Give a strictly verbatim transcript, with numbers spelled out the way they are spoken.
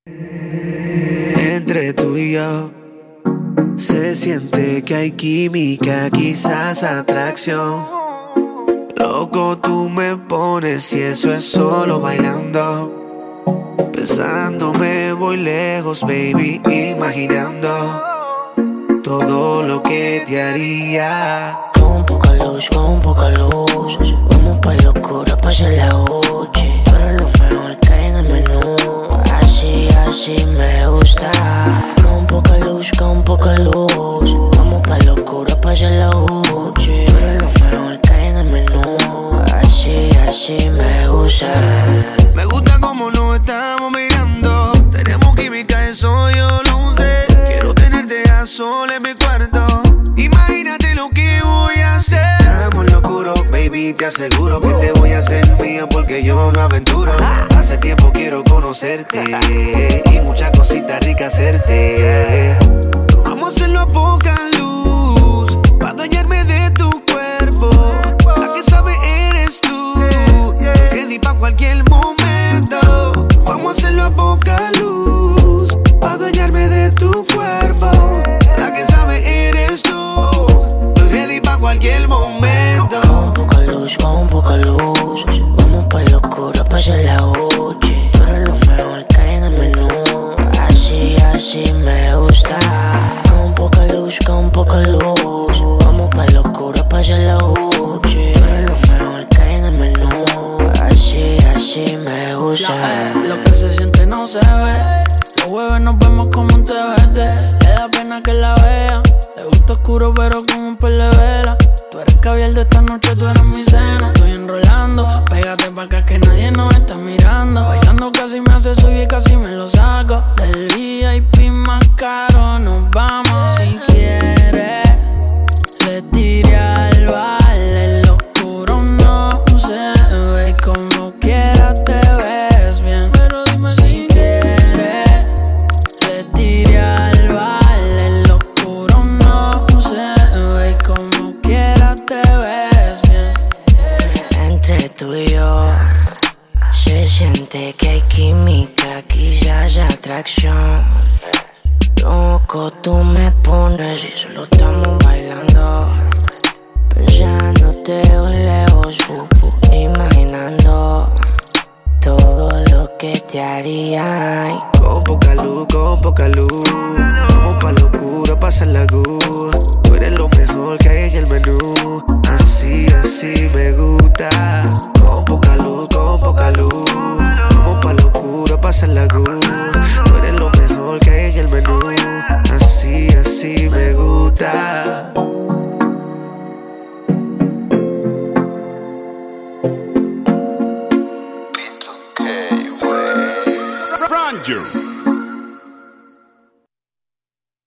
Entre tú y yo se siente que hay química, quizás atracción. Loco tú me pones y eso es solo bailando. Pensándome voy lejos, baby, imaginando todo lo que te haría. Con poca luz, con poca luz, vamos pa' locura, pa' hacer la noche. Tú eres lo mejor que hay en el menú, así, así me gusta. Con poca luz, con poca luz, vamos pa' locura, pa' hacer la noche. Tú eres lo mejor que hay en el menú, así, así me gusta. Me gusta como nos estamos mirando, tenemos química, eso yo lo sé. Quiero tenerte a sol en mi cuarto, imagínate lo que voy a hacer. Estamos en lo oscuro, baby, te aseguro que te voy a hacer mía porque yo no aventuro. Hace tiempo quiero conocerte y muchas cositas ricas hacerte. Vamos a hacerlo a poca luz, pa' adueñarme de tu cuerpo. La que sabe eres tú, estoy ready pa' cualquier momento. Vamos a hacerlo a poca luz, pa' adueñarme de tu cuerpo. La que sabe eres tú, estoy ready pa' cualquier momento. Con poca luz, con poca luz, vamos pa' locura, pa' hacer la noche. Tú eres lo mejor que hay en el menú, así, así me gusta. Con poca luz, con poca luz, vamos pa' locura, pa' hacer la noche. Tú eres lo mejor que hay en el menú, así, así me gusta. Lo que se siente no se ve. Los jueves nos vemos como un T V T. Le da pena que la vea. Le gusta oscuro pero con un par de vela. Tú eres caviar de esta noche, tú eres mi cena. Estoy enrolando, pégate pa' acá que nadie nos está mirando. Bailando casi me hace subir y casi me lo saco. Del V I P más caro nos vamos si quieres. Le tiré al baile, lo oscuro no se ve. Como quiera te ves bien, pero dime si quieres. Le tiré al baile, lo oscuro no se ve. Como quiera te ves bien. Entre tú y yo se siente que hay química, quizás atracción. Loco tú me pones y solo estamos bailando. Pensándote lejos, imaginando todo lo que te haría. Ay, Con poca luz, con poca luz, vamos pa' locura, pasa la luz. Tú eres lo mejor que hay en el menú, así, así me gusta. Con poca luz, con poca luz, vamos pa' locura, pasa la luz. Tú eres lo mejor que hay en el menú, así, así me gusta. Ranger.